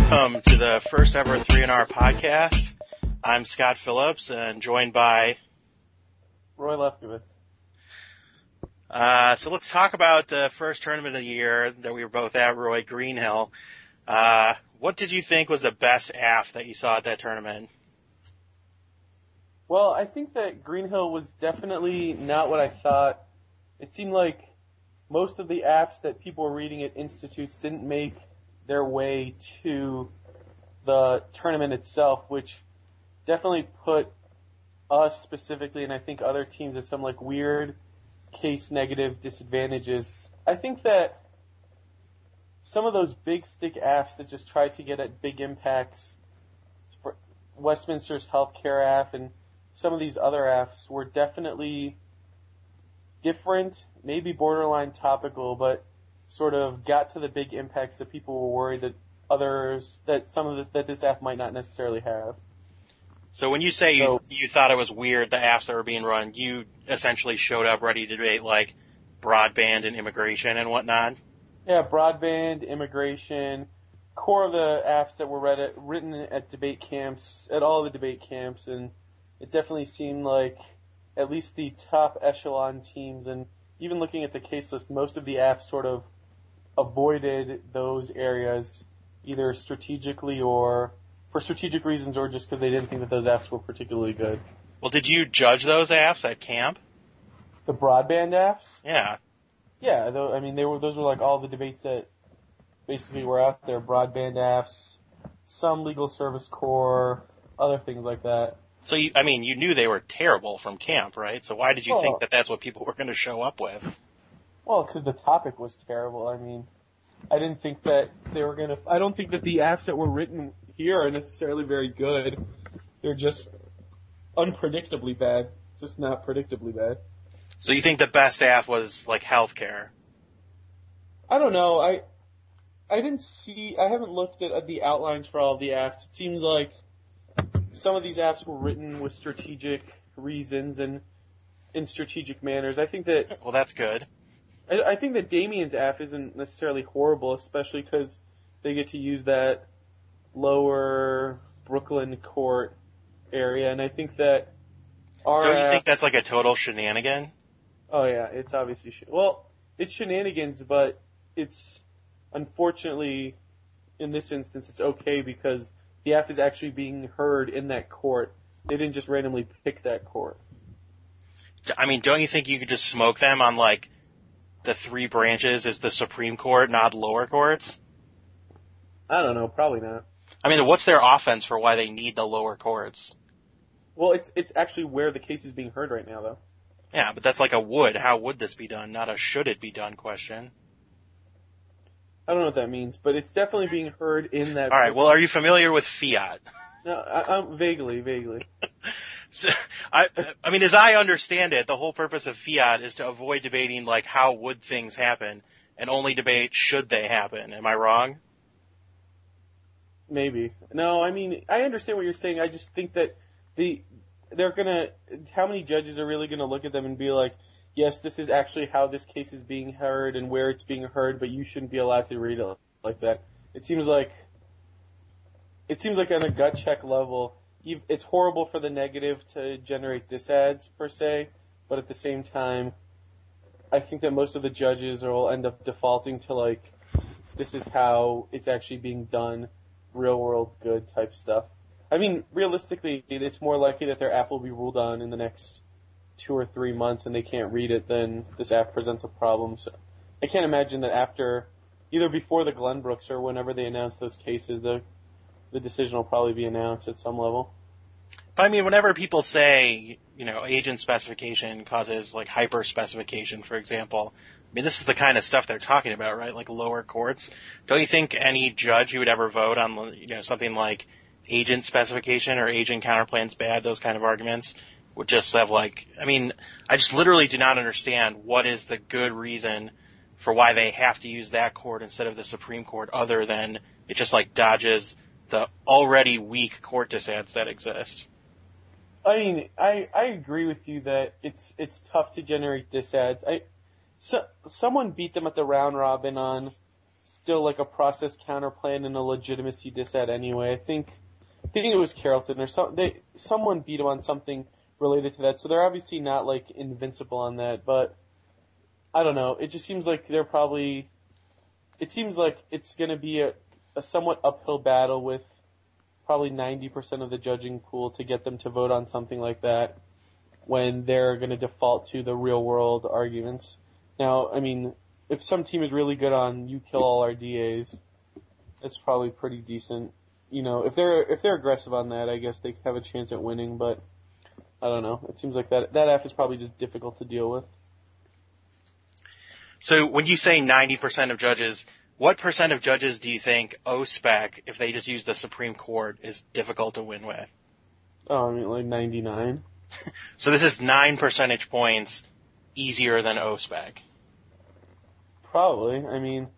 Welcome to the first ever 3NR podcast. I'm Scott Phillips and joined by Roy Lefkowitz. So let's talk about the first tournament of the year that we were both at, Roy, Greenhill. What did you think was the best AF that you saw at that tournament? Well, I think that Greenhill was definitely not what I thought. It seemed like most of the apps that people were reading at institutes didn't make their way to the tournament itself, which definitely put us specifically, and I think other teams, at some like weird case negative disadvantages. I think that some of those big stick apps that just try to get at big impacts, for Westminster's healthcare app and some of these other apps, were definitely different, maybe borderline topical, but sort of got to the big impacts that people were worried that this app might not necessarily have. So when you say you thought it was weird, the apps that were being run, you essentially showed up ready to debate like broadband and immigration and whatnot? Yeah, broadband, immigration, core of the apps that were written at debate camps, at all the debate camps, and it definitely seemed like at least the top echelon teams, and even looking at the case list, most of the apps sort of avoided those areas, either strategically or for strategic reasons, or just because they didn't think that those apps were particularly good. Well, did you judge those apps at camp? The broadband apps? Yeah. Yeah, those were like all the debates that basically were out there. Broadband apps, some legal service core, other things like that. So you knew they were terrible from camp, right? So why did you think that that's what people were going to show up with? Well, because the topic was terrible. I mean, I didn't think that they were going to, I don't think that the apps that were written here are necessarily very good. They're just unpredictably bad. Just not predictably bad. So you think the best app was like healthcare? I don't know. I haven't looked at the outlines for all of the apps. It seems like some of these apps were written with strategic reasons and in strategic manners. I think that... Well, that's good. I think that Damien's app isn't necessarily horrible, especially because they get to use that lower Brooklyn court area, and I think that our... Don't you think that's like a total shenanigan? Oh yeah, it's obviously... it's shenanigans, but it's... Unfortunately, in this instance, it's okay because the app is actually being heard in that court. They didn't just randomly pick that court. I mean, don't you think you could just smoke them on, like, the three branches is the Supreme Court, not lower courts? I don't know, probably not. I mean, what's their offense for why they need the lower courts? Well, it's actually where the case is being heard right now, though. Yeah, but that's like a would. How would this be done? Not a should it be done question. I don't know what that means, but it's definitely being heard in that... All right, well, are you familiar with fiat? No, I'm vaguely. So, I mean, as I understand it, the whole purpose of fiat is to avoid debating, like, how would things happen, and only debate should they happen. Am I wrong? Maybe. No, I mean, I understand what you're saying. I just think that how many judges are really gonna look at them and be like, yes, this is actually how this case is being heard and where it's being heard, but you shouldn't be allowed to read it like that. It seems like on a gut check level, it's horrible for the negative to generate disads per se, but at the same time, I think that most of the judges will end up defaulting to like, this is how it's actually being done, real world good type stuff. I mean, realistically, it's more likely that their app will be ruled on in the next 2 or 3 months and they can't read it, then this app presents a problem. So I can't imagine that after, either before the Glenbrooks or whenever they announce those cases, the decision will probably be announced at some level. But I mean, whenever people say, agent specification causes like hyper specification, for example, I mean, this is the kind of stuff they're talking about, right? Like lower courts. Don't you think any judge who would ever vote on, something like agent specification or agent counterplans bad, those kind of arguments, would just have like, I mean, I just literally do not understand what is the good reason for why they have to use that court instead of the Supreme Court, other than it just like dodges the already weak court disads that exist. I mean, I agree with you that it's tough to generate disads. Someone beat them at the round robin on still like a process counterplan and a legitimacy dissent anyway. I think it was Carrollton or someone beat him on something related to that, so they're obviously not like invincible on that, but I don't know. It just seems like it seems like it's going to be a somewhat uphill battle with probably 90% of the judging pool to get them to vote on something like that when they're going to default to the real world arguments. Now, I mean, if some team is really good on you kill all our DAs, it's probably pretty decent. You know, if they're aggressive on that, I guess they have a chance at winning, but I don't know. It seems like that app is probably just difficult to deal with. So when you say 90% of judges, what percent of judges do you think OSPEC, if they just use the Supreme Court, is difficult to win with? Oh, I mean, like 99. So this is 9 percentage points easier than OSPEC. Probably. I mean,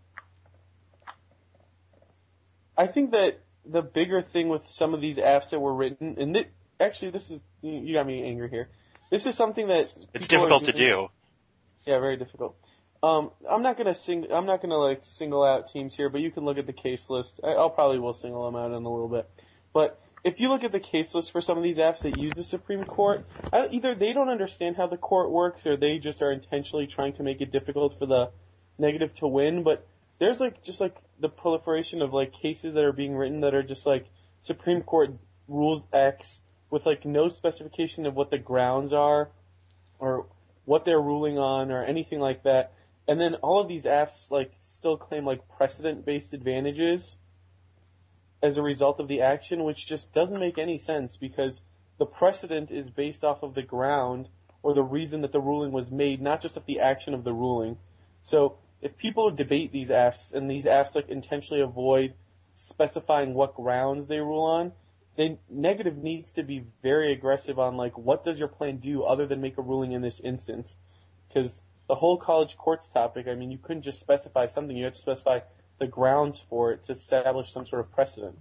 I think that the bigger thing with some of these apps that were written, and this is, you got me angry here. This is something that it's difficult to do. Yeah, very difficult. I'm not gonna like single out teams here, but you can look at the case list. I'll probably will single them out in a little bit. But if you look at the case list for some of these apps that use the Supreme Court, either they don't understand how the court works, or they just are intentionally trying to make it difficult for the negative to win. But there's just the proliferation of like cases that are being written that are just like Supreme Court rules X with like no specification of what the grounds are, or what they're ruling on, or anything like that. And then all of these apps like still claim like precedent-based advantages as a result of the action, which just doesn't make any sense because the precedent is based off of the ground or the reason that the ruling was made, not just of the action of the ruling. So if people debate these apps and these apps like intentionally avoid specifying what grounds they rule on, then negative needs to be very aggressive on like what does your plan do other than make a ruling in this instance, because the whole college courts topic, I mean, you couldn't just specify something. You have to specify the grounds for it to establish some sort of precedent.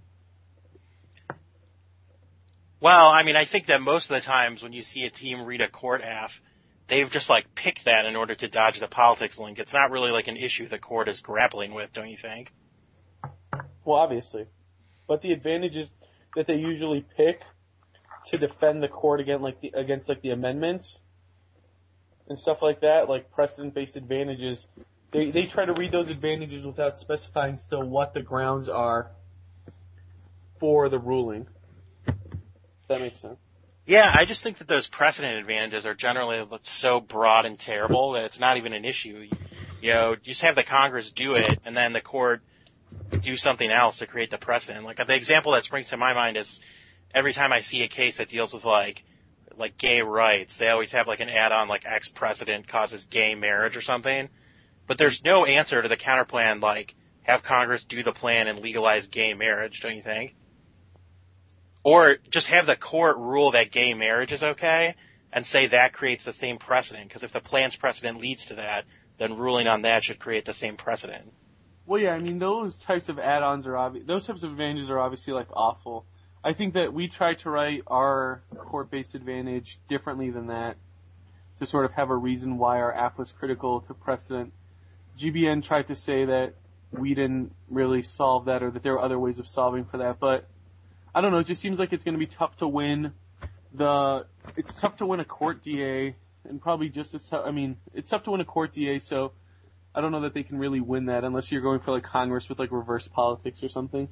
Well, I mean, I think that most of the times when you see a team read a court app, they've just like picked that in order to dodge the politics link. It's not really like an issue the court is grappling with, don't you think? Well, obviously. But the advantages that they usually pick to defend the court against the amendments and stuff like that, like precedent-based advantages, they try to read those advantages without specifying still what the grounds are for the ruling. If that makes sense. Yeah, I just think that those precedent advantages are generally so broad and terrible that it's not even an issue. You know, just have the Congress do it and then the court do something else to create the precedent. Like the example that springs to my mind is every time I see a case that deals with like gay rights, they always have like an add-on like X precedent causes gay marriage or something. But there's no answer to the counterplan like have Congress do the plan and legalize gay marriage, don't you think? Or just have the court rule that gay marriage is okay and say that creates the same precedent, because if the plan's precedent leads to that, then ruling on that should create the same precedent. Well, yeah, I mean, those types of add-ons those types of advantages are obviously like awful. I think that we tried to write our court-based advantage differently than that to sort of have a reason why our app was critical to precedent. GBN tried to say that we didn't really solve that or that there were other ways of solving for that, but I don't know, it just seems like it's going to be tough to win it's tough to win a court DA and probably just as tough, I mean, it's tough to win a court DA, so I don't know that they can really win that unless you're going for like Congress with like reverse politics or something.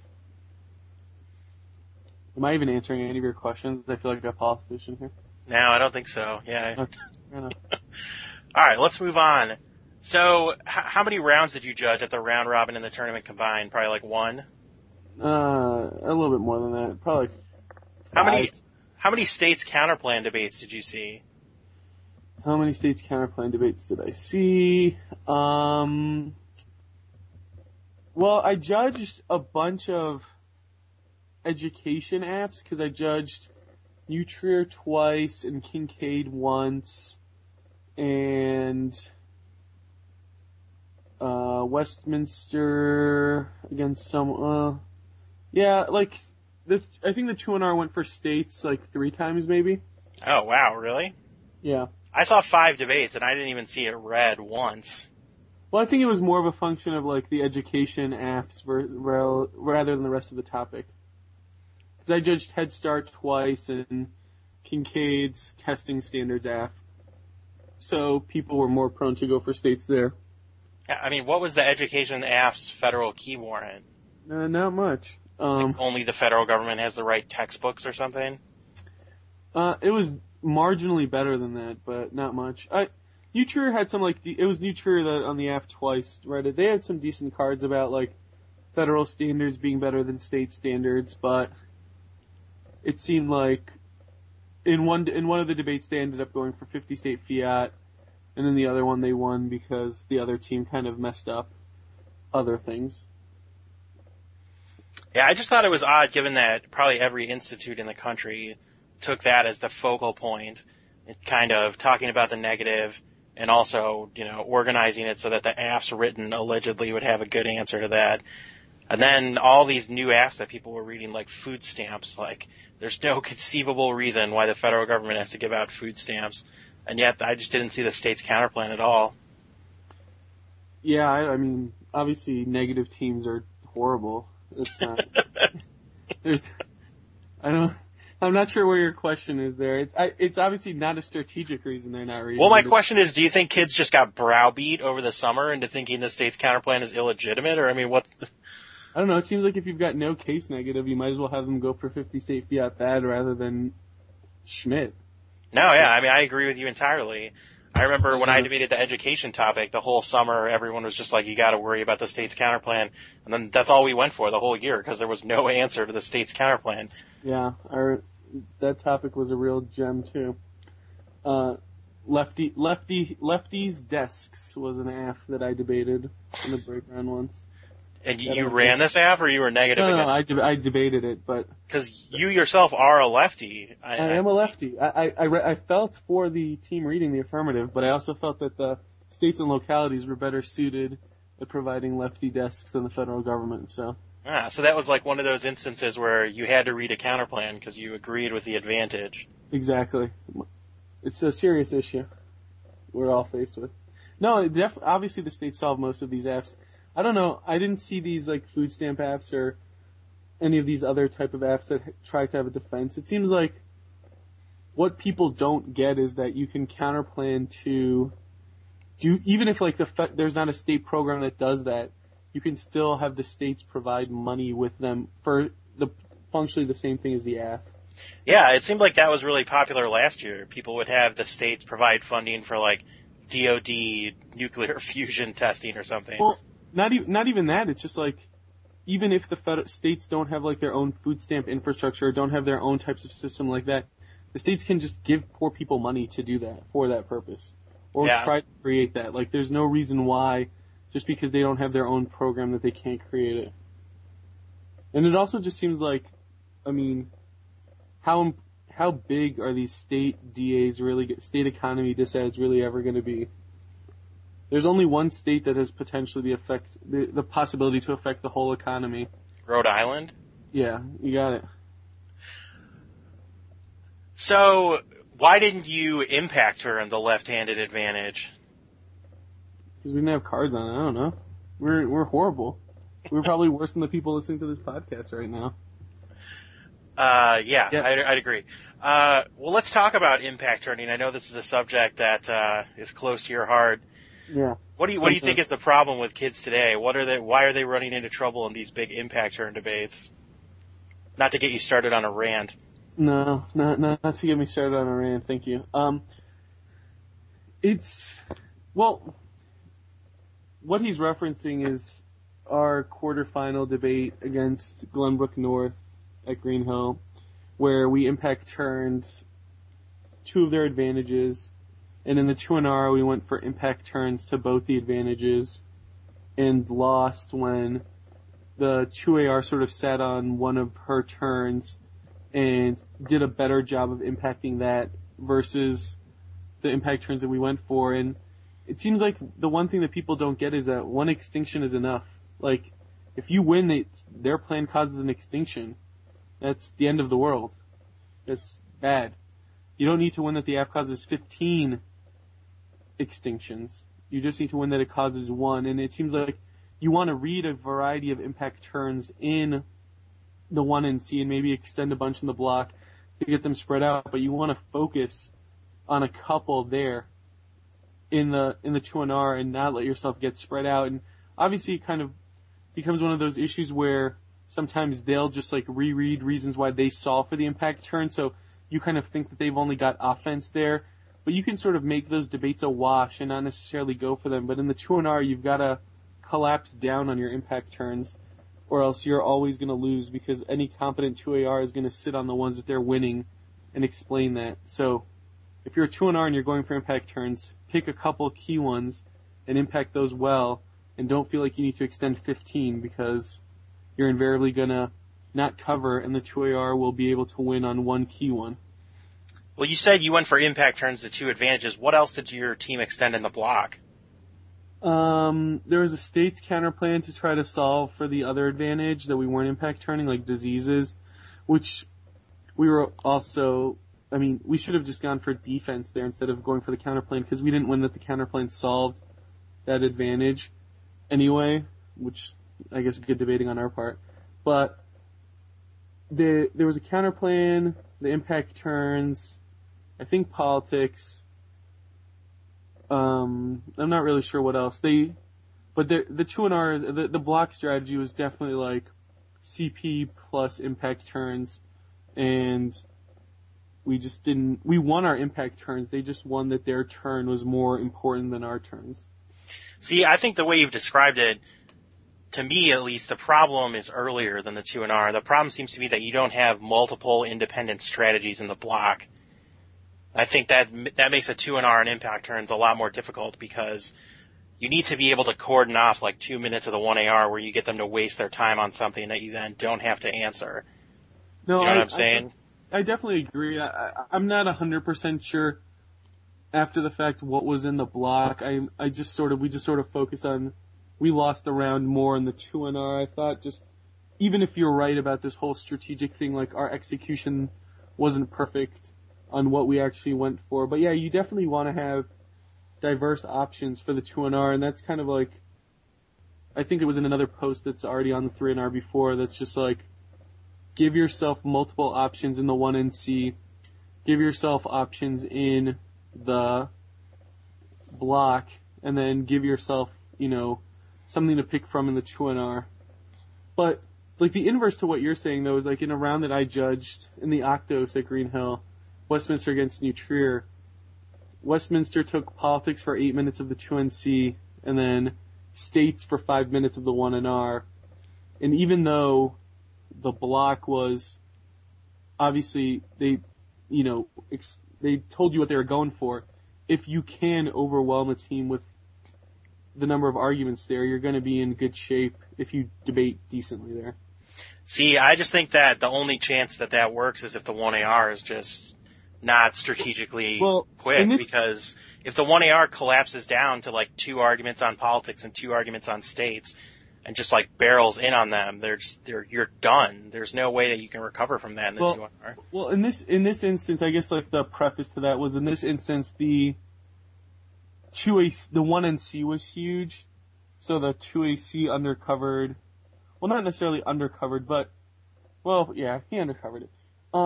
Am I even answering any of your questions? I feel like a politician here. No, I don't think so. Yeah. Okay. All right, let's move on. So, how many rounds did you judge at the round robin and the tournament combined? Probably like one? A little bit more than that. Probably How many states counterplan debates did you see? How many states counterplan debates did I see? Well, I judged a bunch of education apps because I judged Nutrier twice and Kincaid once and Westminster against some I think the 2NR went for states like 3 times maybe. Oh wow, really? Yeah. I saw 5 debates and I didn't even see it read once. Well, I think it was more of a function of like the education apps rather than the rest of the topic. Because I judged Head Start twice and Kincaid's testing standards app. So people were more prone to go for states there. Yeah, I mean, what was the education app's federal key warrant? Not much. Like only the federal government has the right textbooks or something? It was marginally better than that, but not much. Nutrier had some it was Nutrier that on the app twice, right? They had some decent cards about like federal standards being better than state standards, but it seemed like in one of the debates they ended up going for 50 state fiat, and then the other one they won because the other team kind of messed up other things. Yeah, I just thought it was odd given that probably every institute in the country took that as the focal point, kind of talking about the negative and also, organizing it so that the apps written allegedly would have a good answer to that. And then all these new apps that people were reading, like food stamps, like there's no conceivable reason why the federal government has to give out food stamps. And yet I just didn't see the state's counterplan at all. Yeah, I mean, obviously negative teams are horrible. It's not, I'm not sure where your question is there. It's obviously not a strategic reason they're not reading. Well, my question is, do you think kids just got browbeat over the summer into thinking the state's counterplan is illegitimate? Or, I mean, what? I don't know. It seems like if you've got no case negative, you might as well have them go for 50 state fiat bad rather than Schmidt. No, yeah. I mean, I agree with you entirely. I remember when I debated the education topic, the whole summer, everyone was just like, you gotta worry about the state's counterplan. And then that's all we went for the whole year, because there was no answer to the state's counterplan. Yeah, that topic was a real gem too. Lefty's Desks was an app that I debated in the break round once. And you ran this app, or you were negative against it? No, I debated it, but... Because you yourself are a lefty. I am a lefty. I felt for the team reading the affirmative, but I also felt that the states and localities were better suited at providing lefty desks than the federal government, so... So that was like one of those instances where you had to read a counterplan because you agreed with the advantage. Exactly. It's a serious issue we're all faced with. No, obviously the states solve most of these apps. I don't know. I didn't see these like food stamp apps or any of these other type of apps that try to have a defense. It seems like what people don't get is that you can counterplan to do, even if like there's not a state program that does that, you can still have the states provide money with them for functionally the same thing as the app. Yeah, it seemed like that was really popular last year. People would have the states provide funding for like DoD nuclear fusion testing or something. Well, not even that. It's just like, even if the states don't have like their own food stamp infrastructure, or don't have their own types of system like that, the states can just give poor people money to do that for that purpose, or try to create that. Like, there's no reason why, just because they don't have their own program, that they can't create it. And it also just seems like, I mean, how big are these state DAs state economy disads really ever going to be? There's only one state that has potentially the possibility to affect the whole economy. Rhode Island? Yeah, you got it. So, why didn't you impact her in the left-handed advantage? Because we didn't have cards on it. I don't know. We're horrible. We're probably worse than the people listening to this podcast right now. Yeah. I'd agree. Well, let's talk about impact turning. I know this is a subject that is close to your heart. Yeah. What do you think is the problem with kids today? Why are they running into trouble in these big impact turn debates? Not to get you started on a rant. No, not to get me started on a rant. Thank you. What he's referencing is our quarterfinal debate against Glenbrook North at Green Hill, where we impact turned two of their advantages. And in the 2-R, we went for impact turns to both the advantages and lost when the 2AR sort of sat on one of her turns and did a better job of impacting that versus the impact turns that we went for. And it seems like the one thing that people don't get is that one extinction is enough. Like, if you win, their plan causes an extinction. That's the end of the world. It's bad. You don't need to win that the app causes 15 extinctions. You just need to win that it causes 1. And it seems like you want to read a variety of impact turns in the 1NC and maybe extend a bunch in the block to get them spread out, but you want to focus on a couple there in the 2NR and not let yourself get spread out. And obviously it kind of becomes one of those issues where sometimes they'll just like reread reasons why they solve for the impact turn, so you kind of think that they've only got offense there. But you can sort of make those debates a wash and not necessarily go for them. But in the 2NR, you've got to collapse down on your impact turns, or else you're always going to lose, because any competent 2AR is going to sit on the ones that they're winning and explain that. So if you're a 2NR and you're going for impact turns, pick a couple key ones and impact those well, and don't feel like you need to extend 15, because you're invariably going to not cover, and the 2AR will be able to win on one key one. Well, you said you went for impact turns to 2 advantages. What else did your team extend in the block? There was a state's counterplan to try to solve for the other advantage that we weren't impact turning, like diseases, which we were also, we should have just gone for defense there instead of going for the counterplan, because we didn't win that the counterplan solved that advantage anyway, which I guess good debating on our part. But there was a counterplan, the impact turns, I think politics. I'm not really sure what else. But the 2NR, the block strategy was definitely like CP plus impact turns, and we won our impact turns. They just won that their turn was more important than our turns. See, I think the way you've described it, to me at least, the problem is earlier than the 2NR. The problem seems to be that you don't have multiple independent strategies in the block. I think that makes a 2NR and impact turns a lot more difficult, because you need to be able to cordon off like 2 minutes of the 1AR where you get them to waste their time on something that you then don't have to answer. No, you know what I'm saying? I definitely agree. I'm not 100% sure after the fact what was in the block. We just sort of focused on, we lost the round more in the 2NR. I thought just, even if you're right about this whole strategic thing, like our execution wasn't perfect on what we actually went for. But yeah, you definitely want to have diverse options for the 2NR, and that's kind of like, I think it was in another post that's already on the 3NR before, that's just like, give yourself multiple options in the 1NC, give yourself options in the block, and then give yourself, something to pick from in the 2NR. But, like, the inverse to what you're saying, though, is like in a round that I judged in the Octos at Green Hill, Westminster against New Trier, Westminster took politics for 8 minutes of the 2NC, and then states for 5 minutes of the 1NR. And even though the block was, obviously, they told you what they were going for, if you can overwhelm a team with the number of arguments there, you're going to be in good shape if you debate decently there. See, I just think that the only chance that works is if the 1AR is just not strategically quick, because if the 1AR collapses down to like 2 arguments on politics and 2 arguments on states and just like barrels in on them, you're done. There's no way that you can recover from that in the 2NR. Well, in this instance, I guess like the preface to that was, in this instance, the 1NC was huge, so the 2AC undercovered, well, not necessarily undercovered, but, well, yeah, he undercovered it.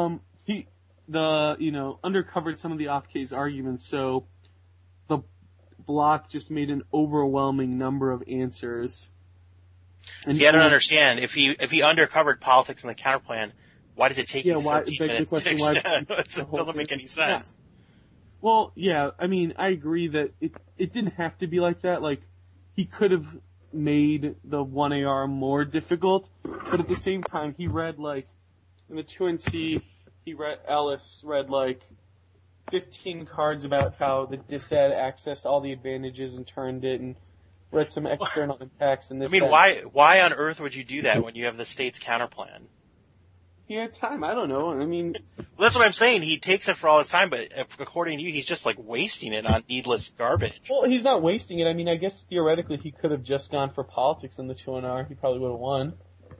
Undercovered some of the off-case arguments, so the block just made an overwhelming number of answers. And I don't understand. If he undercovered politics in the counterplan, why does it take you 13 minutes to extend? It doesn't make any sense. Yeah. Well, yeah, I agree that it didn't have to be like that. Like, he could have made the 1AR more difficult, but at the same time, he read, like, in the 2NC, Ellis read, like, 15 cards about how the Disad accessed all the advantages and turned it, and read some external impacts and this. Why on earth would you do that when you have the state's counterplan? He had time. I don't know. That's what I'm saying. He takes it for all his time, but according to you, he's just like wasting it on needless garbage. Well, he's not wasting it. I guess theoretically he could have just gone for politics in the 2NR. He probably would have won.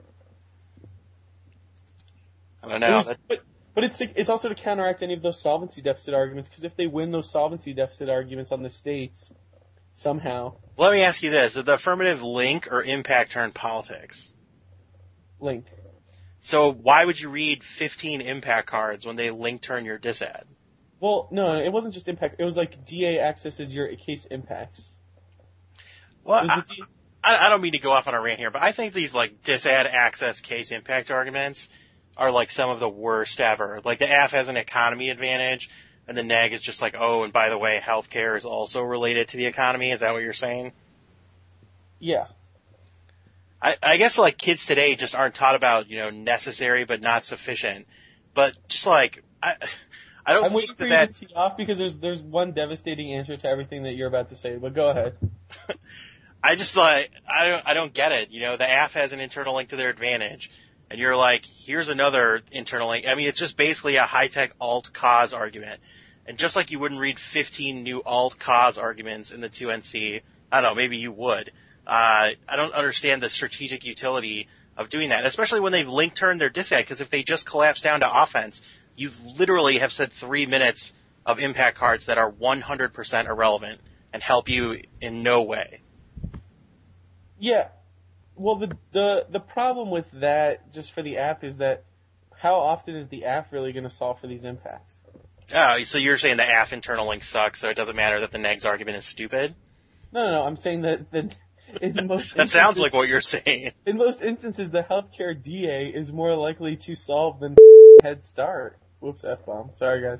I don't know. But it's also to counteract any of those solvency deficit arguments, because if they win those solvency deficit arguments on the states, somehow. Let me ask you this. Did the affirmative link or impact turn politics? Link. So why would you read 15 impact cards when they link turn your disad? Well, no, it wasn't just impact. It was like DA accesses your case impacts. Well, I don't mean to go off on a rant here, but I think these like disad access case impact arguments are like some of the worst ever. Like the AF has an economy advantage, and the neg is just like, oh, and by the way, healthcare is also related to the economy. Is that what you're saying? Yeah. I guess like kids today just aren't taught about, necessary but not sufficient. But just like, I don't I'm waiting think for you to tee off because there's one devastating answer to everything that you're about to say, but go ahead. I just like, I don't get it. The AF has an internal link to their advantage. And you're like, here's another internal link. I mean, it's just basically a high-tech alt-cause argument. And just like you wouldn't read 15 new alt-cause arguments in the 2NC, I don't know, maybe you would. I don't understand the strategic utility of doing that, especially when they've link turned their disad, because if they just collapse down to offense, you literally have said 3 minutes of impact cards that are 100% irrelevant and help you in no way. Yeah. Well, the problem with that, just for the AF, is that how often is the AF really going to solve for these impacts? Oh, so you're saying the AF internal link sucks, so it doesn't matter that the neg's argument is stupid? No. I'm saying that in most that sounds like what you're saying. In most instances, the healthcare DA is more likely to solve than Head Start. Whoops, F-bomb. Sorry, guys.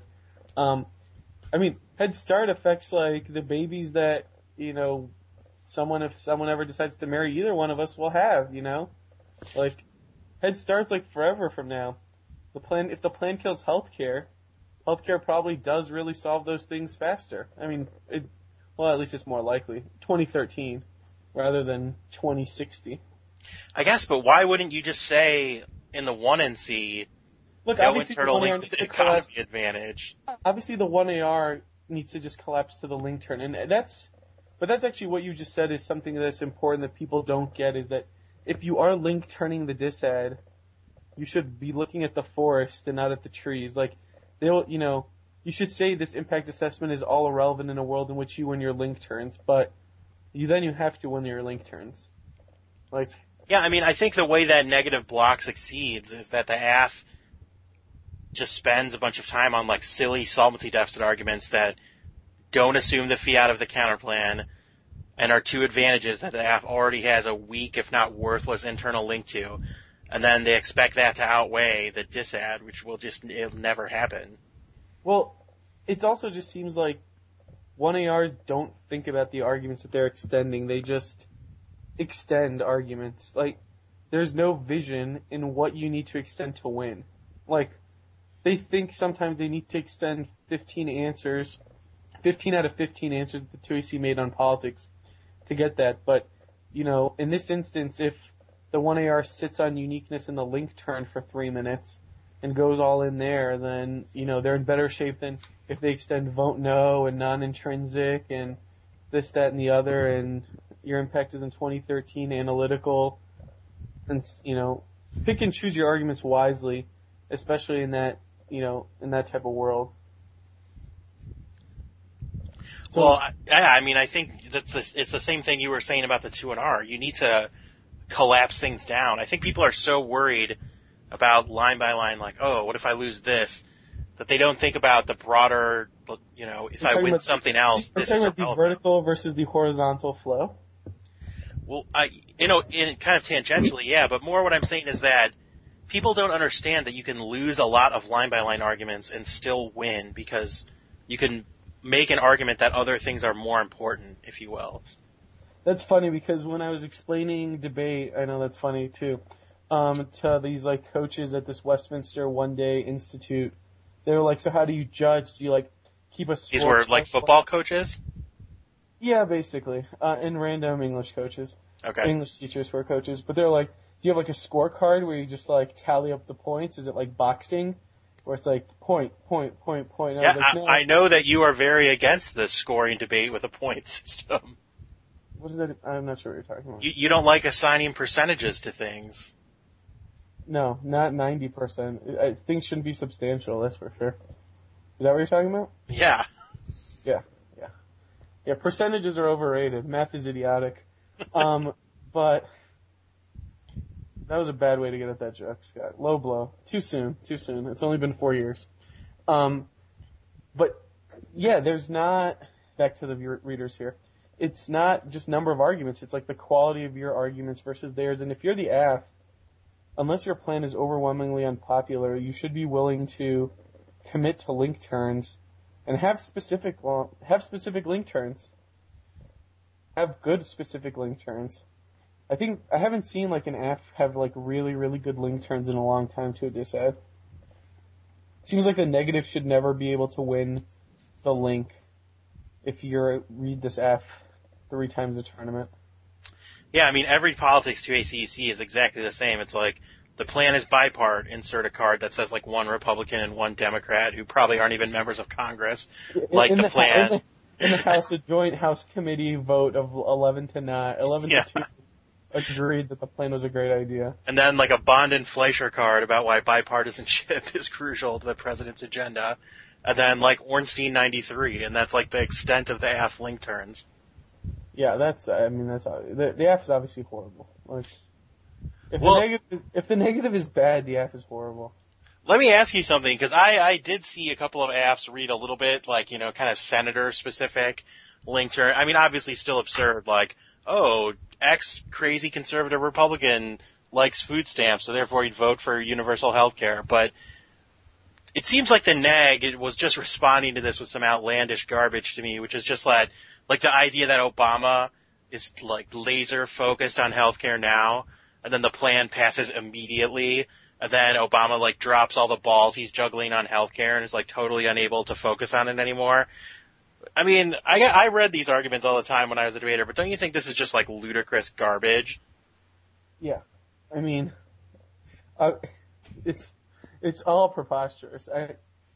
I mean, Head Start affects, like, the babies that, if someone ever decides to marry either one of us will have, Like, Head Start's like forever from now. If the plan kills healthcare probably does really solve those things faster. I mean, at least it's more likely. 2013 rather than 2060. I guess, but why wouldn't you just say in the 1NC, look, no obviously internal the 1AR link to the economy advantage? Obviously the 1AR needs to just collapse to the link turn, and that's actually what you just said is something that's important that people don't get, is that if you are link turning the disad, you should be looking at the forest and not at the trees. Like, you should say this impact assessment is all irrelevant in a world in which you win your link turns, but you have to win your link turns. Like, yeah, I mean, I think the way that negative block succeeds is that the AF just spends a bunch of time on like silly solvency deficit arguments that don't assume the fiat of the counterplan and are two advantages that the AF already has a weak, if not worthless, internal link to. And then they expect that to outweigh the disad, which it'll never happen. Well, it also just seems like 1ARs don't think about the arguments that they're extending. They just extend arguments. Like, there's no vision in what you need to extend to win. Like, they think sometimes they need to extend 15 out of 15 answers that the 2AC made on politics to get that. But, in this instance, if the 1AR sits on uniqueness in the link turn for 3 minutes and goes all in there, then, they're in better shape than if they extend vote no and non-intrinsic and this, that, and the other, and your impact is in 2013 analytical. And, pick and choose your arguments wisely, especially in that, in that type of world. So, well, I mean, I think it's the same thing you were saying about the 2NR. You need to collapse things down. I think people are so worried about line by line, like, oh, what if I lose this, that they don't think about the broader, if I win something else, this is talking about the vertical versus the horizontal flow? Well, in kind of tangentially, yeah, but more what I'm saying is that people don't understand that you can lose a lot of line by line arguments and still win, because you can make an argument that other things are more important, if you will. That's funny, because when I was explaining debate, I know that's funny too, to these like coaches at this Westminster one-day institute, they were like, so how do you judge? Do you like keep a score? These were like football coaches? Yeah, basically. And random English coaches. Okay. English teachers who are coaches. But they're like, do you have like a scorecard where you just like tally up the points? Is it like boxing? Where it's like point. Yeah, like, no. I know that you are very against the scoring debate with a point system. What is that? I'm not sure what you're talking about. You don't like assigning percentages to things. No, not 90%. Things shouldn't be substantial, that's for sure. Is that what you're talking about? Yeah. Yeah. Yeah, percentages are overrated. Math is idiotic. But that was a bad way to get at that joke, Scott. Low blow. Too soon. It's only been 4 years. But yeah, there's not, back to the readers here, it's not just number of arguments, it's like the quality of your arguments versus theirs. And if you're the AF, unless your plan is overwhelmingly unpopular, you should be willing to commit to link turns and have specific link turns. Have good specific link turns. I haven't seen like an AF have like really, really good link turns in a long time to a disad. Seems like the negative should never be able to win the link if you read this F 3 times a tournament. Yeah, I mean, every politics 2AC you see is exactly the same. It's like, the plan is bipart, insert a card that says like 1 Republican and 1 Democrat who probably aren't even members of Congress. Like the plan. In the House, the joint House committee vote of 11 to 2 agreed that the plan was a great idea. And then like a Bond and Fleischer card about why bipartisanship is crucial to the president's agenda. And then like Ornstein 93, and that's like the extent of the AF link turns. Yeah, the AF is obviously horrible. Like, if the negative is bad, the AF is horrible. Let me ask you something, because I did see a couple of AFs read a little bit, like, kind of senator-specific link turn. I mean, obviously still absurd, like, oh, X crazy conservative Republican likes food stamps, so therefore he'd vote for universal health care. But it seems like the NAG was just responding to this with some outlandish garbage to me, which is just like the idea that Obama is like laser focused on healthcare now, and then the plan passes immediately, and then Obama like drops all the balls he's juggling on healthcare and is like totally unable to focus on it anymore. I mean, I read these arguments all the time when I was a debater, but don't you think this is just like ludicrous garbage? Yeah, I mean, it's all preposterous. And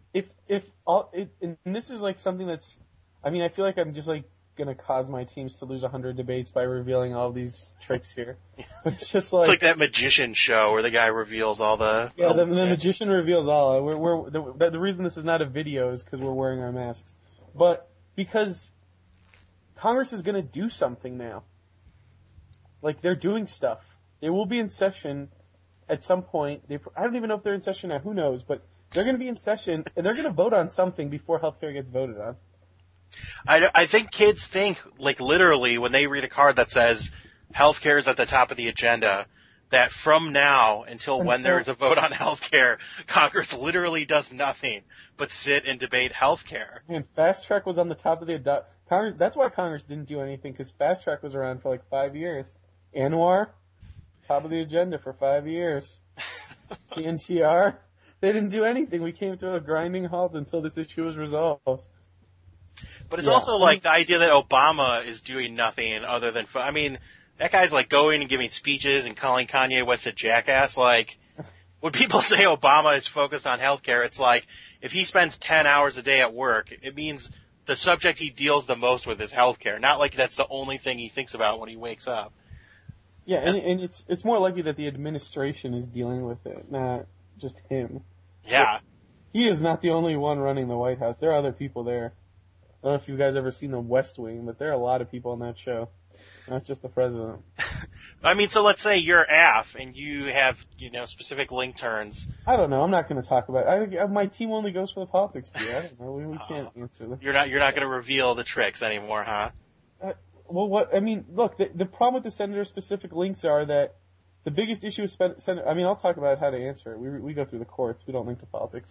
this is like something that's, I mean, I feel like I'm just like gonna cause my teams to lose 100 debates by revealing all these tricks here. But it's just like, it's like that magician show where the guy reveals all the. Yeah, the magician reveals all. The reason this is not a video is because we're wearing our masks, but because Congress is gonna do something now. Like, they're doing stuff. They will be in session at some point. I don't even know if they're in session now. Who knows? But they're going to be in session, and they're going to vote on something before healthcare gets voted on. I think kids think, like, literally, when they read a card that says healthcare is at the top of the agenda, that from now until when there is a vote on healthcare, Congress literally does nothing but sit and debate healthcare. And Fast Track was on the top of the Congress. That's why Congress didn't do anything, because Fast Track was around for like 5 years. Anwar, top of the agenda for 5 years. The NTR, they didn't do anything. We came to a grinding halt until this issue was resolved. But it's also like the idea that Obama is doing nothing other than, I mean, that guy's like going and giving speeches and calling Kanye West a jackass. Like, when people say Obama is focused on healthcare, it's like, if he spends 10 hours a day at work, it means the subject he deals the most with is healthcare. Not like that's the only thing he thinks about when he wakes up. Yeah, and it's more likely that the administration is dealing with it, not just him. Yeah. He is not the only one running the White House. There are other people there. I don't know if you guys ever seen The West Wing, but there are a lot of people on that show. Not just the president. I mean, so let's say you're AF and you have, specific link turns. I don't know. I'm not going to talk about it. My team only goes for the politics here. I don't know. We can't answer that. You're not going to reveal the tricks anymore, huh? Look, the problem with the senator-specific links are that the biggest issue with I'll talk about how to answer it. We go through the courts. We don't link to politics.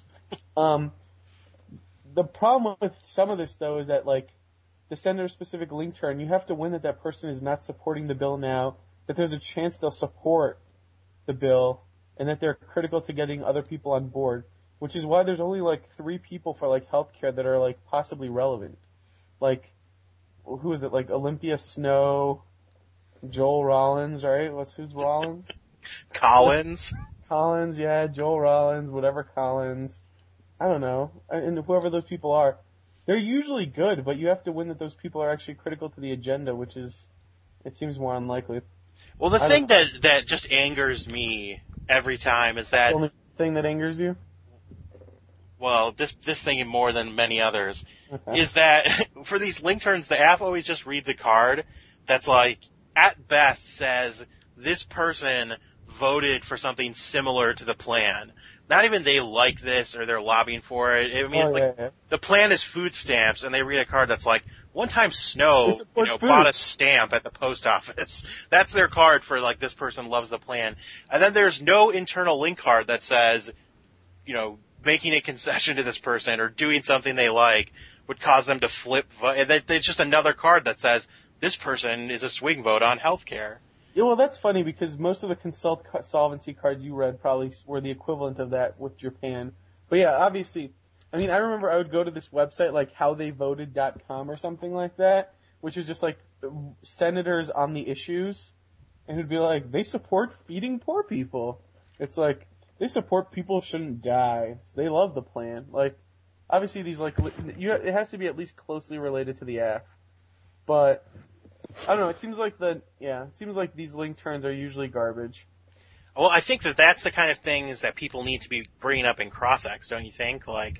The problem with some of this, though, is that, like, the senator-specific link turn, you have to win that person is not supporting the bill now, that there's a chance they'll support the bill, and that they're critical to getting other people on board, which is why there's only, like, 3 people for, like, healthcare that are, like, possibly relevant. Like, who is it? Like, Olympia Snow, Joel Rollins, right? Who's Rollins? Collins? Collins, yeah, Joel Rollins, whatever Collins. I don't know. And whoever those people are, they're usually good, but you have to win that those people are actually critical to the agenda, which is, it seems more unlikely. Well, the thing that just angers me every time is that... The only thing that angers you? well, this thing more than many others, Okay. is that for these link turns, the app always just reads a card that's like, at best says, this person voted for something similar to the plan. Not even they like this or they're lobbying for it. I mean, the plan is food stamps, and they read a card that's like, one time Snow, bought a stamp at the post office. That's their card for like, this person loves the plan. And then there's no internal link card that says, making a concession to this person or doing something they like would cause them to flip. It's just another card that says, this person is a swing vote on healthcare. Yeah, well, that's funny because most of the solvency cards you read probably were the equivalent of that with Japan. But yeah, obviously, I mean, I remember I would go to this website like howtheyvoted.com or something like that, which is just like senators on the issues, and it'd be like, they support feeding poor people. It's like, they support people shouldn't die. They love the plan. Like, obviously these it has to be at least closely related to the app. But I don't know. It seems like these link turns are usually garbage. Well, I think that's the kind of things that people need to be bringing up in cross-ex, don't you think? Like,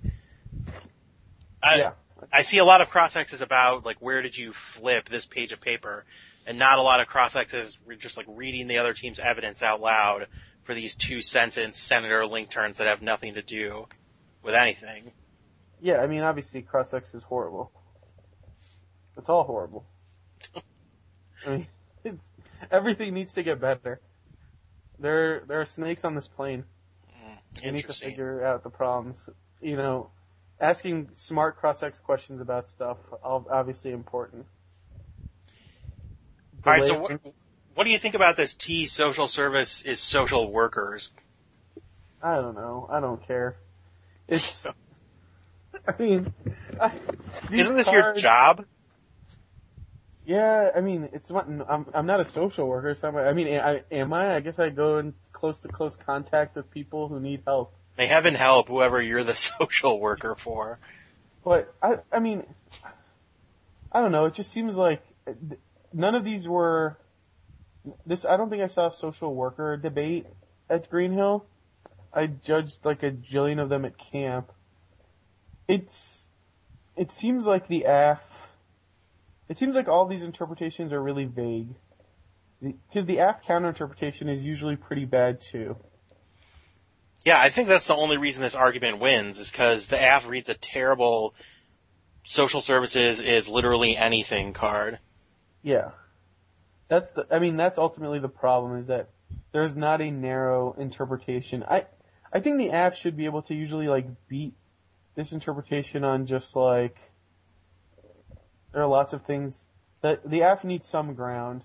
I see a lot of cross-exes about, like, where did you flip this page of paper, and not a lot of cross-exes just, like, reading the other team's evidence out loud for these 2-sentence senator link turns that have nothing to do with anything. Yeah, I mean, obviously cross-ex is horrible. It's all horrible. I mean, everything needs to get better. There are snakes on this plane. We need to figure out the problems. Asking smart cross-ex questions about stuff, obviously important. Alright, so what do you think about this social service is social workers? I don't know. I don't care. It's, I mean, isn't this your job? Yeah, I mean, I'm not a social worker, so am I? I guess I go in close contact with people who need help. May heaven help whoever you're the social worker for. But, I mean, I don't know, it just seems like none of these were, I don't think I saw a social worker debate at Greenhill. I judged like a jillion of them at camp. It seems like it seems like all these interpretations are really vague. Because the AF counter-interpretation is usually pretty bad too. Yeah, I think that's the only reason this argument wins, is because the AF reads a terrible social services is literally anything card. Yeah. That's ultimately the problem, is that there's not a narrow interpretation. I think the AF should be able to usually like beat this interpretation on just like, there are lots of things that the AF needs some ground.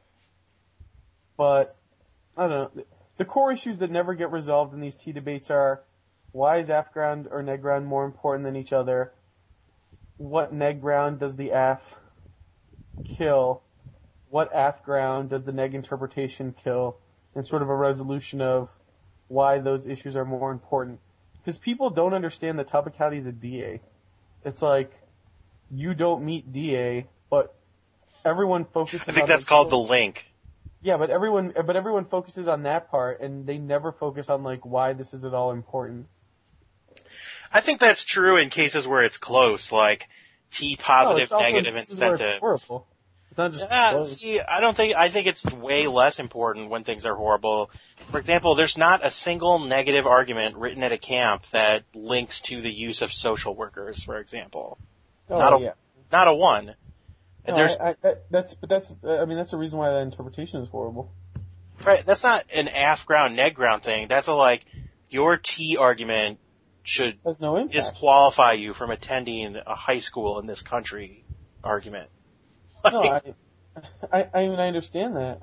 But, I don't know. The core issues that never get resolved in these T debates are, why is AF ground or neg ground more important than each other? What neg ground does the AF kill? What AF ground does the neg interpretation kill? And sort of a resolution of why those issues are more important. Because people don't understand the topicalities of DA. It's like, you don't meet DA, but everyone focuses on... I think that's called the link. Yeah, but everyone focuses on that part, and they never focus on like why this is at all important. I think that's true in cases where it's close, like T positive, negative incentive. It's horrible. It's not just close. See, I think it's way less important when things are horrible. For example, there's not a single negative argument written at a camp that links to the use of social workers, for example. Not a one. No, that's a reason why that interpretation is horrible. Right, that's not an AF ground, neg ground thing. That's your T argument should disqualify you from attending a high school in this country argument. No, I understand that.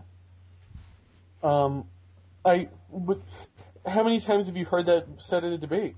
But how many times have you heard that said in a debate?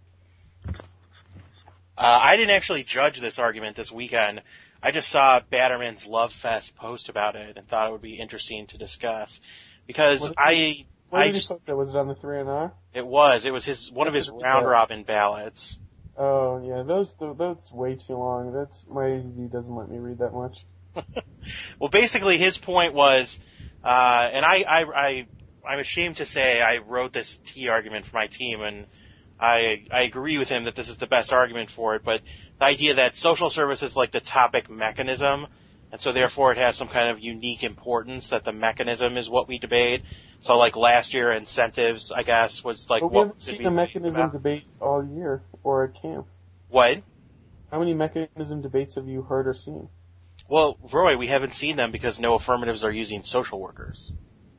I didn't actually judge this argument this weekend. I just saw Batterman's Love Fest post about it and thought it would be interesting to discuss. Because What did he post that? Was it on the 3NR? It was. It was one of his round robin ballots. Oh yeah, that's way too long. My ADD doesn't let me read that much. Well, basically his point was, and I'm ashamed to say I wrote this T argument for my team, and I agree with him that this is the best argument for it, but the idea that social service is like the topic mechanism, and so therefore it has some kind of unique importance that the mechanism is what we debate. So like last year, incentives, I guess, was like But we what haven't should seen we a mechanism about? debate all year or at camp. What? How many mechanism debates have you heard or seen? Well, Roy, we haven't seen them because no affirmatives are using social workers.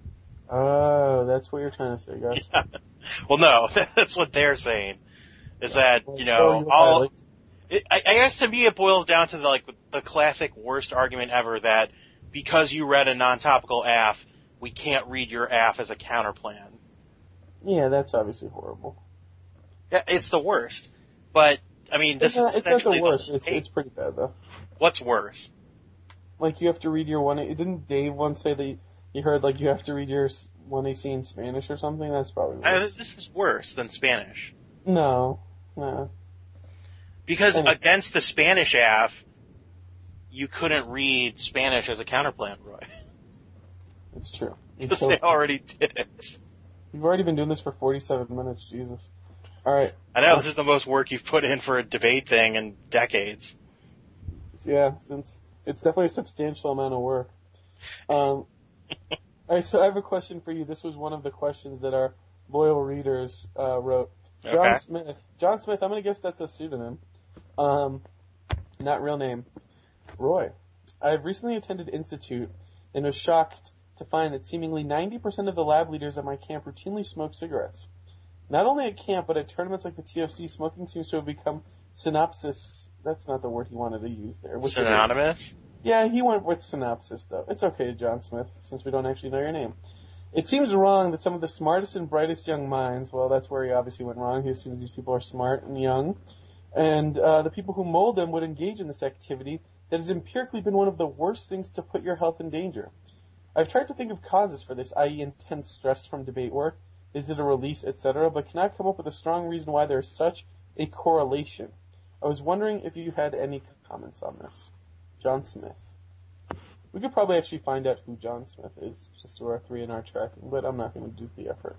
Oh, that's what you're trying to say, guys. Well, no, that's what they're saying. Is that, you So know, you all, like, I guess to me it boils down to the classic worst argument ever that because you read a non-topical AF, we can't read your AF as a counterplan. yeah, that's obviously horrible. Yeah, it's the worst. But, I mean, this is It's not essentially the worst. Hey, It's pretty bad though. what's worse? Like you have to read your 1A. Didn't Dave once say that he heard like you have to read your 1AC in Spanish or something? That's probably worse. This is worse than Spanish. No. Because Anyway. against the Spanish AF, you couldn't read Spanish as a counterplan, Roy. It's true. Because they already did it. You've already been doing this for 47 minutes, Jesus. Alright. I know, this is the most work you've put in for a debate thing in decades. Yeah, since it's definitely a substantial amount of work. Alright, so I have a question for you. This was one of the questions that our loyal readers wrote. John Okay. Smith. John Smith, I'm gonna guess that's a pseudonym. Not real name. Roy. I have recently attended Institute and was shocked to find that seemingly 90% of the lab leaders at my camp routinely smoke cigarettes. Not only at camp, but at tournaments like the TFC, smoking seems to have become synopsis. That's not the word he wanted to use there. What's the word? Synonymous? Yeah, he went with synopsis, though. It's okay, John Smith, since we don't actually know your name. It seems wrong that some of the smartest and brightest young minds, well, that's where he obviously went wrong. He assumes these people are smart and young, and the people who mold them would engage in this activity that has empirically been one of the worst things to put your health in danger. I've tried to think of causes for this, i.e. intense stress from debate work, is it a release, etc., but cannot come up with a strong reason why there is such a correlation. I was wondering if you had any comments on this. John Smith. We could probably actually find out who John Smith is, just through our 3NR tracking, but I'm not going to do the effort.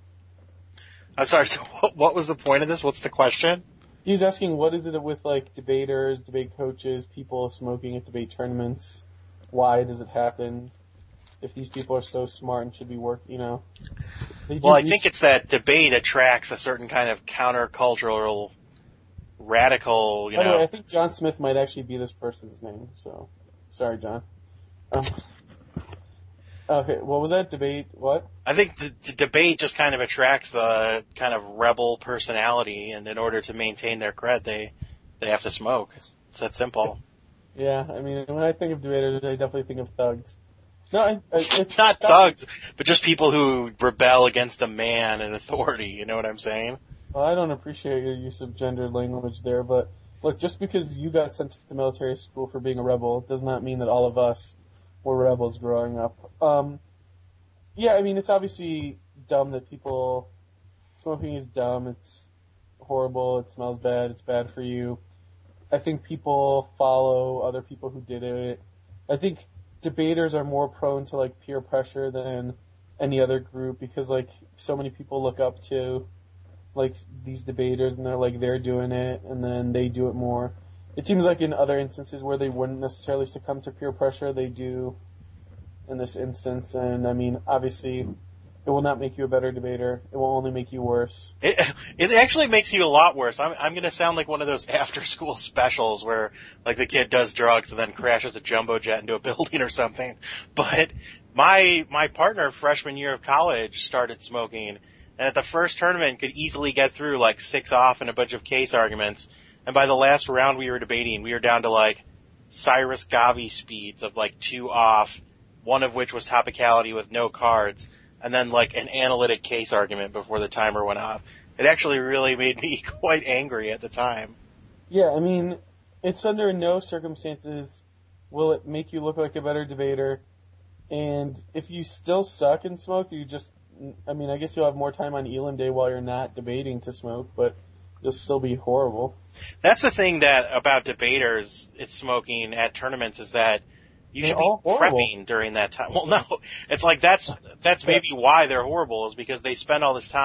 I'm sorry, so what was the point of this? What's the question? He was asking what is it with, like, debaters, debate coaches, people smoking at debate tournaments? Why does it happen? If these people are so smart and should be working, you know. Well, I think it's that debate attracts a certain kind of countercultural, radical, you By the way, know. I think John Smith might actually be this person's name, so. Sorry, John. Okay, what was that? Debate, what? I think the debate just kind of attracts the kind of rebel personality, and in order to maintain their cred, they have to smoke. It's that simple. Yeah, I mean, when I think of debaters, I definitely think of thugs. No, it's Not thugs, but just people who rebel against a man and authority, you know what I'm saying? Well, I don't appreciate your use of gendered language there, but look, just because you got sent to military school for being a rebel does not mean that all of us were rebels growing up. Yeah, I mean, it's obviously dumb that smoking is dumb, it's horrible, it smells bad, it's bad for you. I think people follow other people who did it. I think debaters are more prone to, like, peer pressure than any other group because, like, so many people look up to, like, these debaters and they're like, they're doing it and then they do it more. It seems like in other instances where they wouldn't necessarily succumb to peer pressure, they do in this instance. And I mean, obviously, it will not make you a better debater. It will only make you worse. It actually makes you a lot worse. I'm going to sound like one of those after-school specials where, like, the kid does drugs and then crashes a jumbo jet into a building or something. But my partner, freshman year of college, started smoking, and at the first tournament could easily get through, like, 6 off and a bunch of case arguments. And by the last round we were debating, we were down to, like, Cyrus Gavi speeds of, like, 2 off, one of which was topicality with no cards, and then, like, an analytic case argument before the timer went off. It actually really made me quite angry at the time. Yeah, I mean, it's under no circumstances will it make you look like a better debater. And if you still suck and smoke, I guess you'll have more time on Elam Day while you're not debating to smoke, but you'll still be horrible. That's the thing about debaters, it's smoking at tournaments, is that you should be prepping during that time. Well, no, it's like that's maybe why they're horrible, is because they spend all this time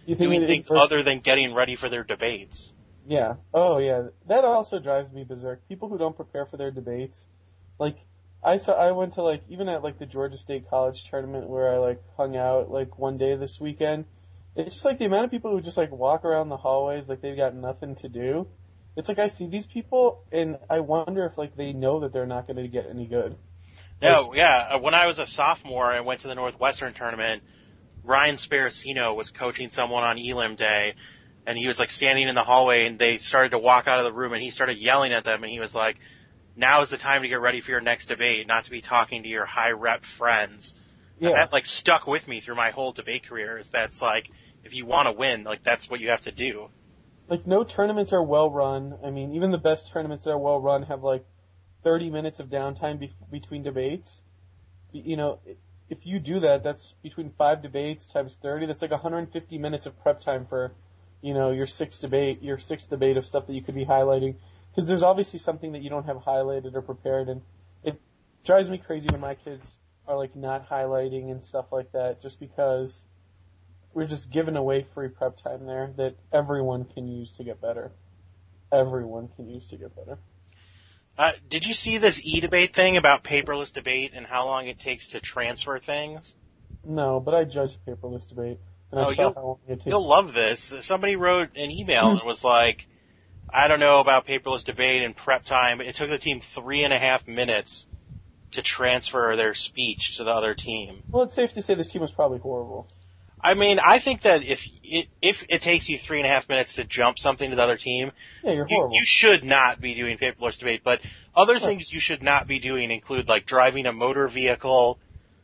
You think doing things other than getting ready for their debates. Yeah. Oh, yeah. That also drives me berserk. People who don't prepare for their debates. Like, I went to, like, even at, like, the Georgia State College tournament where I, like, hung out, like, one day this weekend. It's just, like, the amount of people who just, like, walk around the hallways like they've got nothing to do. It's like I see these people, and I wonder if, like, they know that they're not going to get any good. No, yeah. When I was a sophomore, I went to the Northwestern tournament. Ryan Sparacino was coaching someone on Elam Day, and he was like standing in the hallway, and they started to walk out of the room, and he started yelling at them, and he was like, "Now is the time to get ready for your next debate, not to be talking to your high rep friends." Yeah. And that like stuck with me through my whole debate career. Is that's like, if you want to win, like that's what you have to do. Like, no tournaments are well run. I mean, even the best tournaments that are well run have, like, 30 minutes of downtime between debates. You know, if you do that, that's between 5 debates times 30. That's like 150 minutes of prep time for, you know, your sixth debate of stuff that you could be highlighting. Because there's obviously something that you don't have highlighted or prepared, and it drives me crazy when my kids are, like, not highlighting and stuff like that, just because we're just giving away free prep time there that everyone can use to get better. Everyone can use to get better. Did you see this e-debate thing about paperless debate and how long it takes to transfer things? No, but I judge paperless debate, and I saw how long it takes. You'll love this. Somebody wrote an email and was like, I don't know about paperless debate and prep time. It took the team 3.5 minutes to transfer their speech to the other team. Well, it's safe to say this team was probably horrible. I mean, I think that if it takes you 3.5 minutes to jump something to the other team, yeah, you're horrible. You should not be doing paperless debate. But other things you should not be doing include like driving a motor vehicle,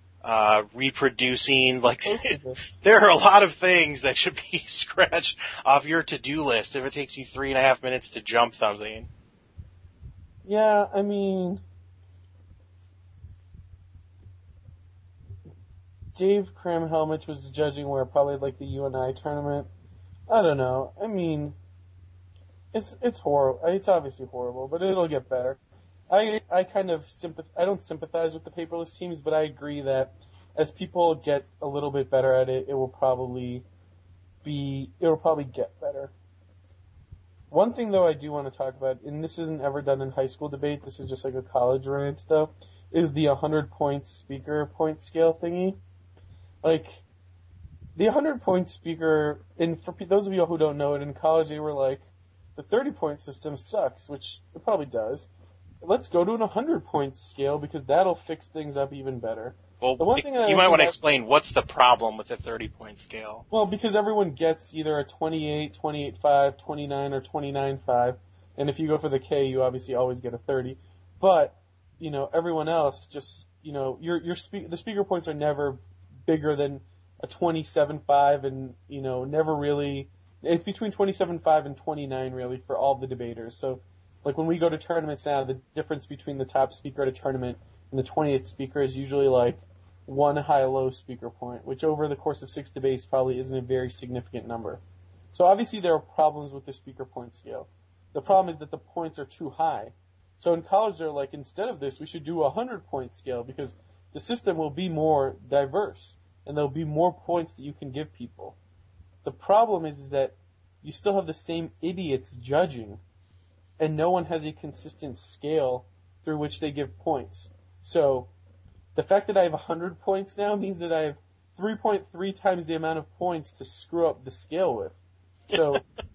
reproducing. Like there are a lot of things that should be scratched off your to-do list if it takes you 3.5 minutes to jump something. Yeah, I mean, Dave Kramhelmich was judging where probably like the UNI tournament. I don't know. I mean, it's horrible. It's obviously horrible, but it'll get better. I kind of I don't sympathize with the paperless teams, but I agree that as people get a little bit better at it, it will probably get better. One thing though I do want to talk about, and this isn't ever done in high school debate, this is just like a college rant stuff, is the 100 point speaker point scale thingy. Like, the 100-point speaker, and for those of you who don't know it, in college they were like, the 30-point system sucks, which it probably does. Let's go to an 100-point scale because that'll fix things up even better. Well, you might want to explain what's the problem with the 30-point scale. Well, because everyone gets either a 28, 28.5, 29, or 29.5, and if you go for the K, you obviously always get a 30. But, you know, everyone else just, you know, the speaker points are never bigger than a 27.5 and, you know, never really, it's between 27.5 and 29 really for all the debaters. So, like when we go to tournaments now, the difference between the top speaker at a tournament and the 20th speaker is usually like one high-low speaker point, which over the course of 6 debates probably isn't a very significant number. So obviously there are problems with the speaker point scale. The problem is that the points are too high. So in college they're like, instead of this, we should do a 100-point scale because the system will be more diverse, and there'll be more points that you can give people. The problem is that you still have the same idiots judging, and no one has a consistent scale through which they give points. So, the fact that I have 100 points now means that I have 3.3 times the amount of points to screw up the scale with. So,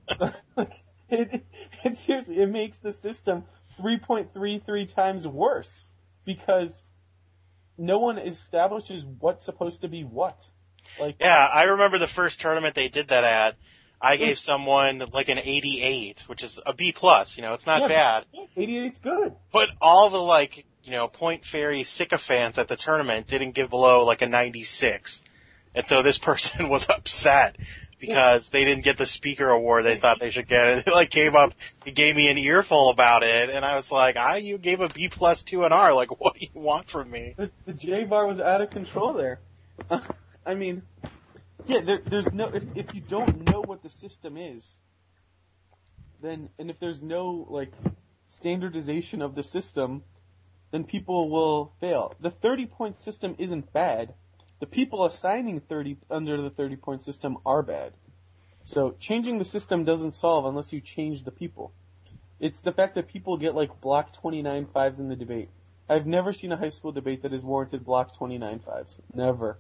it makes the system 3.33 times worse, because no one establishes what's supposed to be what. Like, yeah, I remember the first tournament they did that at. I gave someone like an 88, which is a B+, you know, it's not bad. 88's good. But all the like, you know, Point Fairy sycophants at the tournament didn't give below like a 96. And so this person was upset because they didn't get the speaker award they thought they should get. And it like came up, he gave me an earful about it, and I was like, you gave a B+ to an R, like what do you want from me? The J bar was out of control there. I mean, yeah, there's no, if you don't know what the system is, then, and if there's no, like, standardization of the system, then people will fail. The 30-point system isn't bad. The people assigning 30 under the 30-point system are bad. So changing the system doesn't solve unless you change the people. It's the fact that people get like block 29 fives in the debate. I've never seen a high school debate that has warranted block 29 fives. Never.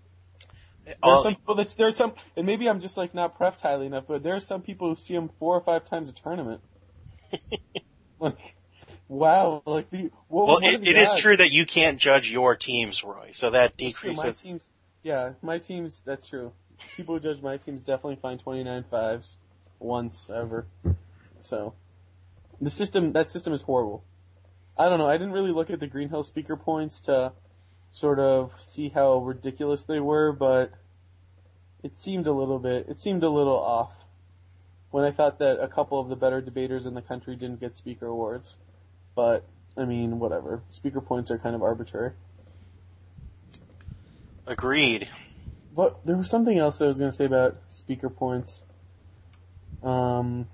And maybe I'm just like not prepped highly enough, but there are some people who see them 4 or 5 times a tournament. Like, wow, like it is true that you can't judge your teams, Roy, so that decreases. My teams, that's true. People who judge my teams definitely find 29 fives once ever. So, that system is horrible. I don't know, I didn't really look at the Greenhill speaker points to sort of see how ridiculous they were, but it seemed a little off when I thought that a couple of the better debaters in the country didn't get speaker awards. But, I mean, whatever. Speaker points are kind of arbitrary. Agreed. But there was something else that I was going to say about speaker points. Who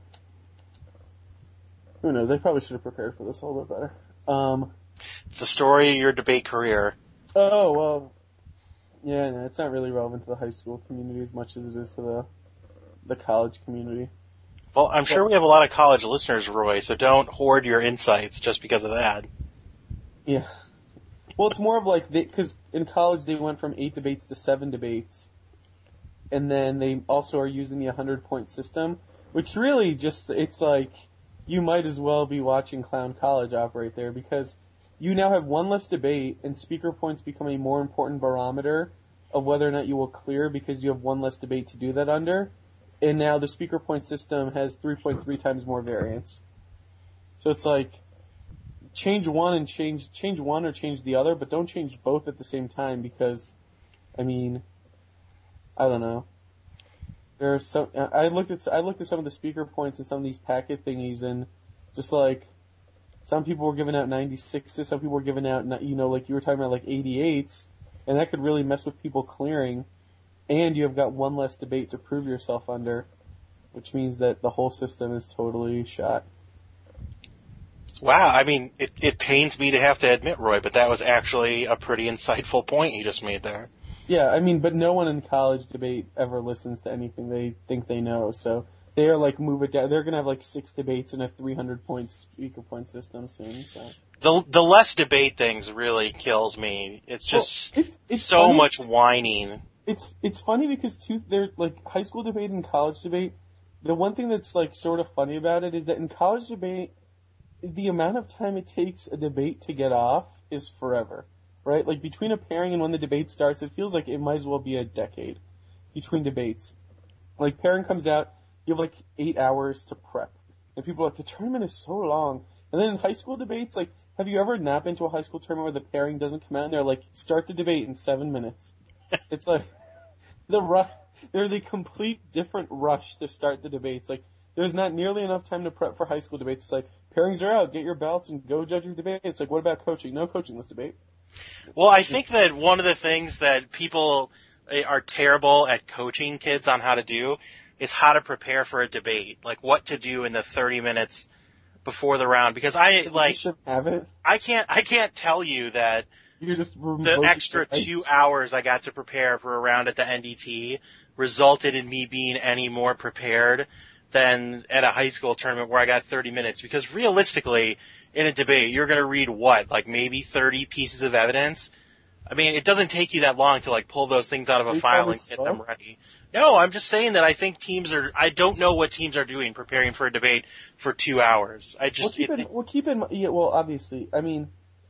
knows? I probably should have prepared for this a little bit better. It's the story of your debate career. Oh, well, yeah, no, it's not really relevant to the high school community as much as it is to the college community. Well, I'm sure we have a lot of college listeners, Roy, so don't hoard your insights just because of that. Yeah. Well, it's more of like, because in college they went from 8 debates to 7 debates, and then they also are using the 100-point system, which really just, it's like, you might as well be watching Clown College operate there, because you now have one less debate, and speaker points become a more important barometer of whether or not you will clear because you have one less debate to do that under, and now the speaker point system has 3.3 times more variance. So it's like, change one or change the other, but don't change both at the same time because, I mean, I don't know. There's some, I looked at some of the speaker points and some of these packet thingies, and just like, some people were giving out 96s, some people were giving out, like you were talking about, like 88s, and that could really mess with people clearing, and you have got one less debate to prove yourself under, which means that the whole system is totally shot. Wow, I mean, it pains me to have to admit, Roy, but that was actually a pretty insightful point you just made there. Yeah, I mean, but no one in college debate ever listens to anything they think they know, so they are like, move it down. They're gonna have like 6 debates in a 300-point speaker point system soon, so. The less debate things really kills me. It's just, it's so funny. Much whining. It's funny because they're like, high school debate and college debate, the one thing that's like sort of funny about it is that in college debate, the amount of time it takes a debate to get off is forever, right? Like, between a pairing and when the debate starts, it feels like it might as well be a decade between debates. Like, pairing comes out, you have like 8 hours to prep. And people are like, the tournament is so long. And then in high school debates, like, have you ever not been to a high school tournament where the pairing doesn't come out and they're like, start the debate in 7 minutes? It's like, there's a complete different rush to start the debates. Like, there's not nearly enough time to prep for high school debates. It's like, pairings are out, get your belts and go judge your debate. It's like, what about coaching? No coaching this debate. Well, I think that one of the things that people are terrible at coaching kids on how to do is how to prepare for a debate. Like, what to do in the 30 minutes before the round. Because You should have it. I can't tell you that You just the extra 2 hours I got to prepare for a round at the NDT resulted in me being any more prepared than at a high school tournament where I got 30 minutes. Because realistically, in a debate, you're going to read what? Like maybe 30 pieces of evidence? I mean, it doesn't take you that long to like pull those things out of a file and get them ready. No, I'm just saying that I think I don't know what teams are doing preparing for a debate for 2 hours. Obviously, I mean,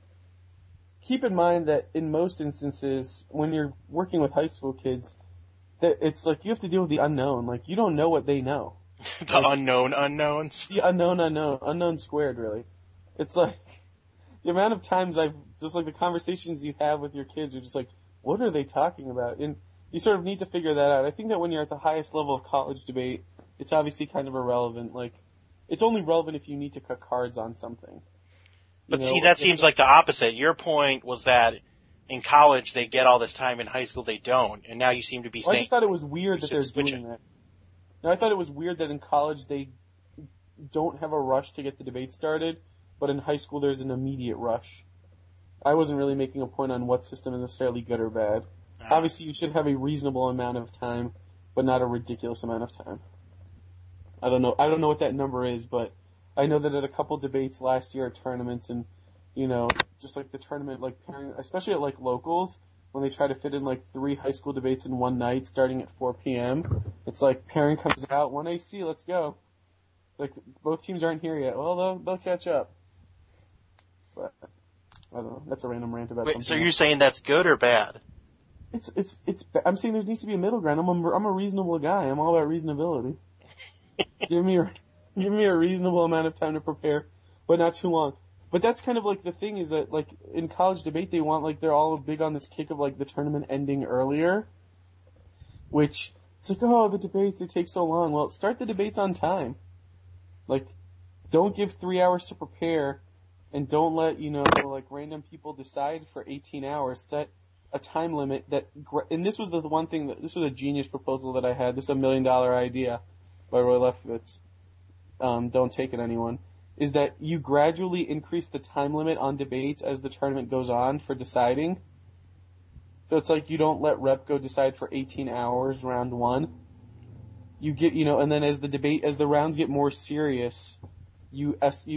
keep in mind that in most instances, when you're working with high school kids, that it's like you have to deal with the unknown. Like, you don't know what they know. The unknown unknowns. The unknown squared, really. It's like, the amount of times just like the conversations you have with your kids are just like, what are they talking about? And you sort of need to figure that out. I think that when you're at the highest level of college debate, it's obviously kind of irrelevant. Like, it's only relevant if you need to cut cards on something. But see, that seems like the opposite. Your point was that in college they get all this time, in high school they don't, and now you seem to be saying... I just thought it was weird that they're doing that. No, I thought it was weird that in college they don't have a rush to get the debate started, but in high school there's an immediate rush. I wasn't really making a point on what system is necessarily good or bad. Obviously you should have a reasonable amount of time, but not a ridiculous amount of time. I don't know what that number is, but I know that at a couple debates last year at tournaments and, just like the tournament, like pairing, especially at like locals, when they try to fit in like 3 high school debates in one night starting at 4 p.m., it's like pairing comes out, 1 AC, let's go. Like, both teams aren't here yet. Well, they'll catch up. But, I don't know. That's a random rant about something. So you're saying that's good or bad? I'm saying there needs to be a middle ground. I'm a reasonable guy. I'm all about reasonability. Give me a reasonable amount of time to prepare, but not too long. But that's kind of like the thing is that like in college debate they want like they're all big on this kick of like the tournament ending earlier, which it's like, oh, the debates, they take so long. Well, start the debates on time. Like, don't give 3 hours to prepare and don't let, like random people decide for 18 hours. Set a time limit and this was the one thing this was a genius proposal that I had. This is $1 million idea by Roy Lefkowitz. Don't take it, anyone. Is that you gradually increase the time limit on debates as the tournament goes on for deciding. So it's like you don't let Repco decide for 18 hours round 1. You get, and then as the rounds get more serious, you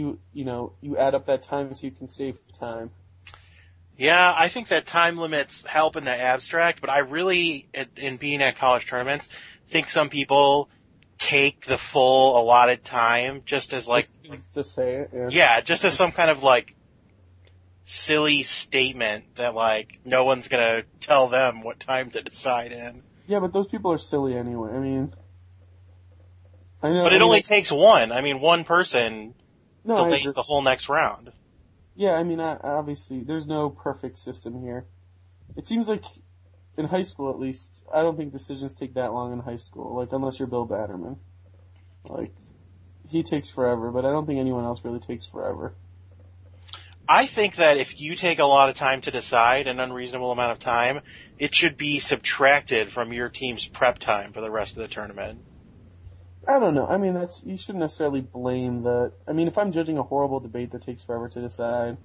add up that time so you can save time. Yeah, I think that time limits help in the abstract, but I really, in being at college tournaments, think some people take the full allotted time just as like... To say it, yeah. Yeah, just as some kind of like silly statement that like no one's gonna tell them what time to decide in. Yeah, but those people are silly anyway. I mean... I know, but it only takes one. I mean, one person delays the whole next round. Yeah, I mean, obviously, there's no perfect system here. It seems like, in high school at least, I don't think decisions take that long in high school, like, unless you're Bill Batterman. Like, he takes forever, but I don't think anyone else really takes forever. I think that if you take a lot of time to decide, an unreasonable amount of time, it should be subtracted from your team's prep time for the rest of the tournament. I don't know. I mean, you shouldn't necessarily blame that. I mean, if I'm judging a horrible debate that takes forever to decide,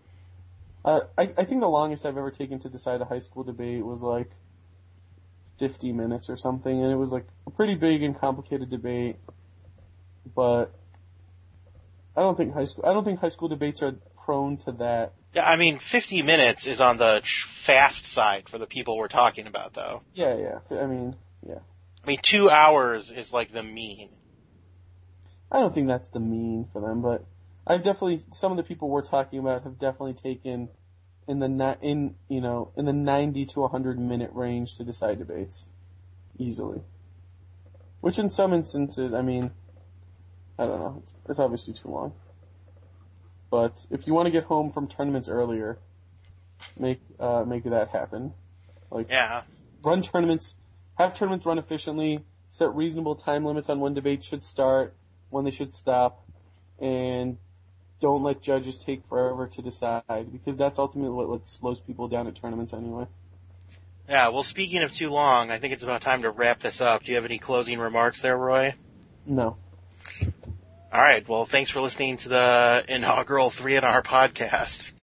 I think the longest I've ever taken to decide a high school debate was like 50 minutes or something, and it was like a pretty big and complicated debate. But I don't think high school debates are prone to that. Yeah, I mean, 50 minutes is on the fast side for the people we're talking about, though. Yeah. I mean, yeah. I mean, 2 hours is like the mean. I don't think that's the mean for them, but some of the people we're talking about have definitely taken in the 90 to 100 minute range to decide debates. Easily. Which in some instances, I mean, I don't know, it's obviously too long. But if you want to get home from tournaments earlier, make that happen. Like, yeah. Have tournaments run efficiently, set reasonable time limits on when debates should start, when they should stop, and don't let judges take forever to decide, because that's ultimately what slows people down at tournaments anyway. Yeah, well, speaking of too long, I think it's about time to wrap this up. Do you have any closing remarks there, Roy? No. All right, well, thanks for listening to the inaugural 3NR podcast.